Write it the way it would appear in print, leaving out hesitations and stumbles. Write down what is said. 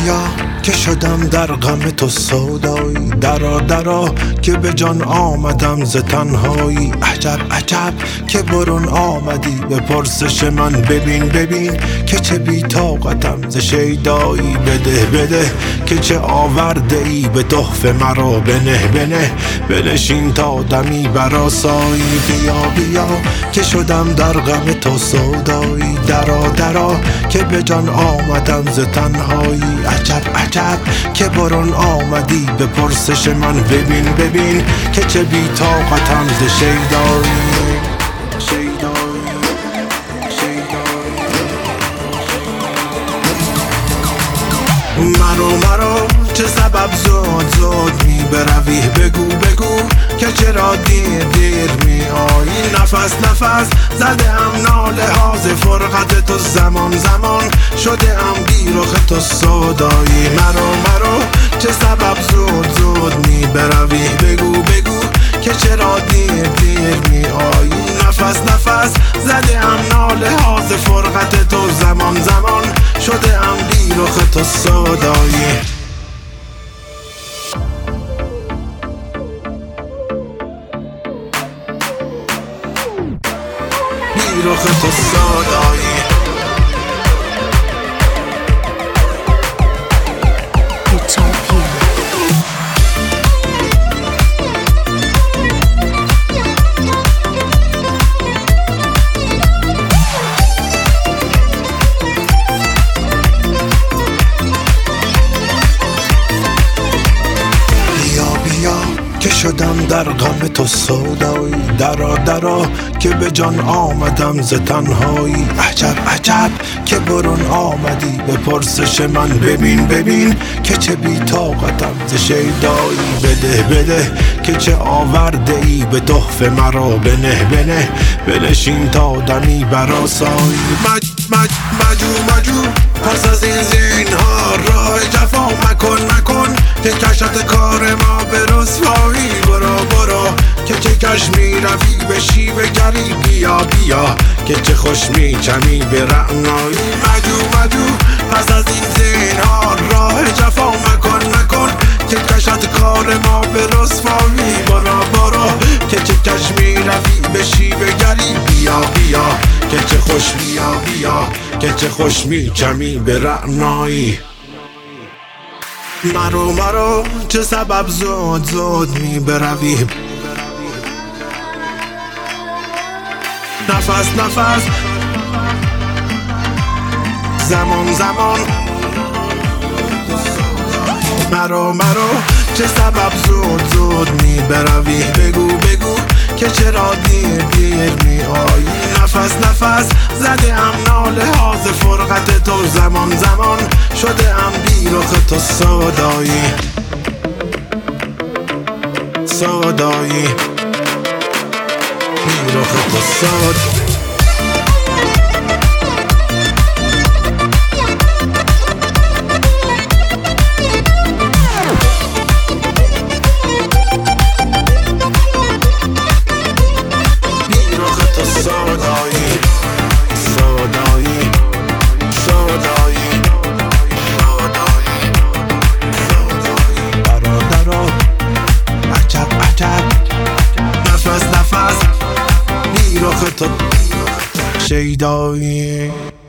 بیا که شدم در غم تو سودایی، درا درا که به جان آمدم ز تنهایی. عجب عجب که برون آمدی به پرسش من، ببین ببین که چه بی طاقتم ز شیدایی. بده بده که چه آورده ای به تحفه مرا، بنه بنه بنشین تا دمی برآسایی. بیا بیا که شدم در غم تو سودایی، درا درا که به جان آمدم ز تنهایی. عجب عجب که برون آمدی به پرسش من، ببین ببین که چه بی طاقتم ز شیدایی. مرو چه سبب زود می بروی، بگو بگو که چرا دیر می آیی. نفس زده ام ناله ها ز فرقت تو، زمان شده ام بی رخ تو سودایی. مرو چه سبب زود می بروی، بگو که چرا دیر می آیی. نفس زده ام ناله ها ز فرقت تو، زمان شده ام بی رخ تو سودایی. بی رخ تو سودایی. که شدم در غم تو سودایی، درا درا که به جان آمدم ز تنهایی. عجب عجب که برون آمدی به پرسش من، ببین ببین که چه بی طاقتم ز شیدایی. بده که چه آورده ای به تحفه مرا، بنه بنشین تا دمی برآسایی. مجو پس از این زینهار راه جفا مکن که کشت کار ما به رسوایی. برو که چه کش می روی به شیوه گری، بیا که چه خوش می چمی به رعنایی. مجو پس از این زینهار راه جفا مکن که کشت کار ما به رسوایی. برو که چه کش می روی به شیوه گری، بیا که چه خوش بیا که چه خوش می چمی به رعنایی. مرو چه سبب زود می بروی، نفس زمان مرو چه سبب زود می بروی، بگو که چرا دیر می آیی. نفس زده ام ناله ها ز فرقت تو، زمان شده ام بی رخ تو سودایی. بی رخ تو سودایی. نفس بی رخ تو شیدایی.